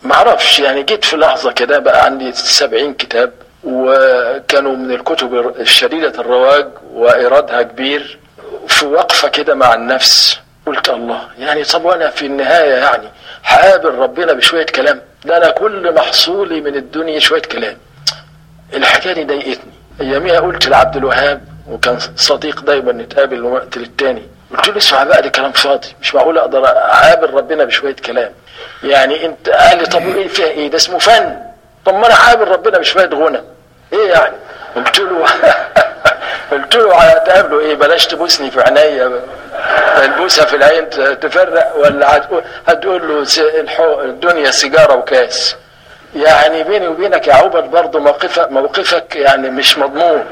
معرفش يعني جيت في لحظة كده بقى عندي 70 كتاب، وكانوا من الكتب الشديدة الرواج وإيرادها كبير. في وقفة كده مع النفس قلت الله، يعني طب وانا في النهاية يعني هقابل ربنا بشوية كلام؟ ده انا كل محصولي من الدنيا شوية كلام. الحكاية دي ضايقتني. اياميها قلت لعبد الوهاب، وكان صديق دايما نتقابل من وقت للتاني، قلت له اسمع بقى، دي كلام فاضي، مش معقول اقدر اقابل ربنا بشوية كلام. يعني انت قال لي طب ايه فيها ايه؟ ده اسمه فن. طب ما انا اقابل ربنا بشوية غنى، ايه يعني؟ قلت له قلت له هتقابله ايه؟ بلاش تبوسني في عينيا، البوسه في العين تفرق، ولا هتقول له الدنيا سيجاره وكاس؟ يعني بيني وبينك يا عبد برضه موقفك يعني مش مضمون.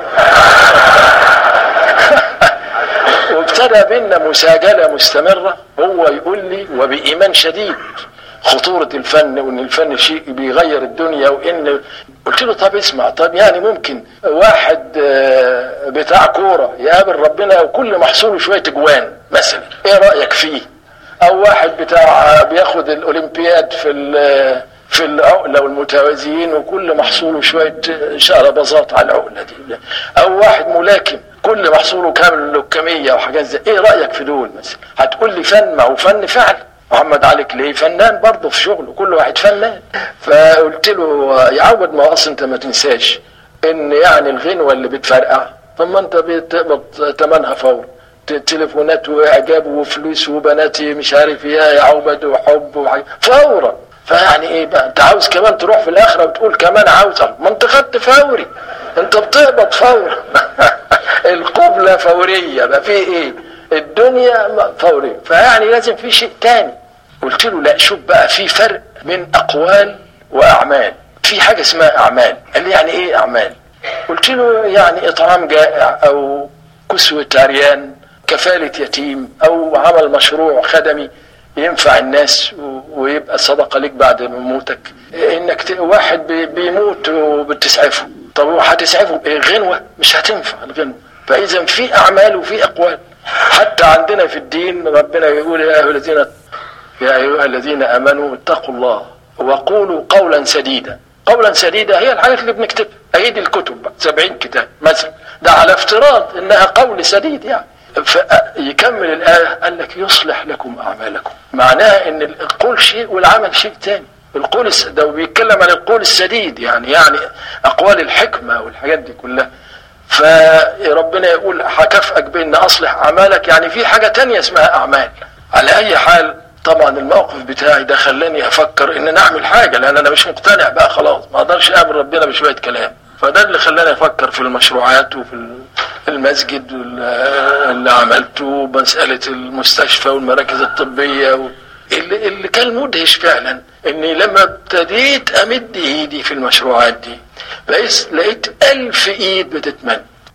وابتدى بينا مساجله مستمره، هو يقول لي وبايمان شديد خطورة الفن، وان الفن شيء بيغير الدنيا، وان قلت له طب اسمع، طب يعني ممكن واحد بتاع كورة يقابل ربنا وكل محصوله شوية اجوان مثلا، ايه رأيك فيه؟ او واحد بتاع بياخد الاولمبياد في العقلة والمتوازيين وكل محصوله شوية شقرباظات على العقلة دي، او واحد ملاكم كل محصوله كامل اللكمية وحاجات زي، ايه رأيك في دول مثلا؟ هتقول لي فن، ما هو فن فعلا. محمد علي كلاي فنان برضه في شغله، كل واحد فنان. فقلت له يا عود، ما اصلا انت ما تنساش ان يعني الغنوة اللي بتفرقع، طب ما انت بتقبض ثمنها فور، تليفونات واعجاب وفلوس وبنات مش عارف ايه يا عبد وحب وحاجة فورا. فيعني ايه بقى انت عاوز كمان تروح في الاخره وتقول كمان عاوز؟ ما انت خدت فوري، انت بتقبض فورا. القبلة فورية، بقى في ايه؟ الدنيا فورية، فيعني لازم في شيء تاني. قلت له لا، شوف بقى، في فرق بين اقوال واعمال. في حاجة اسمها اعمال. قال لي يعني ايه اعمال؟ قلت له يعني اطعام جائع، او كسوة عريان، كفالة يتيم، او عمل مشروع خدمي ينفع الناس ويبقى صدقة لك بعد موتك. انك واحد بيموت وبتسعفه، طب هتسعفه بايه؟ غنوة مش هتنفع الغنوة. فاذا في اعمال وفي اقوال. حتى عندنا في الدين ربنا يقول يا ايها الذين امنوا اتقوا الله وقولوا قولا سديدا. قولا سديدا هي الحاجات اللي بنكتبها، ايدي الكتب 70 كتاب مثلا، ده على افتراض انها قول سديد يعني. فيكمل الآية قال لك يصلح لكم أعمالكم، معناها ان القول شيء والعمل شيء تاني. القول ده بيتكلم عن القول السديد، يعني أقوال الحكمة والحاجات دي كلها. فربنا يقول هكافئك بأن أصلح أعمالك، يعني في حاجة تانية اسمها أعمال. على أي حال طبعا الموقف بتاعي ده خلاني أفكر إن نعمل حاجة، لأن أنا مش مقتنع بقى خلاص، ما أقدرش أقابل ربنا بشوية كلام. فده اللي خلاني أفكر في المشروعات وفي المسجد اللي عملته، مسألة المستشفى والمراكز الطبية اللي كان مدهش فعلا. إني لما ابتديت أمد إيدي في المشروعات دي لقيت 1000 إيد بتتمد.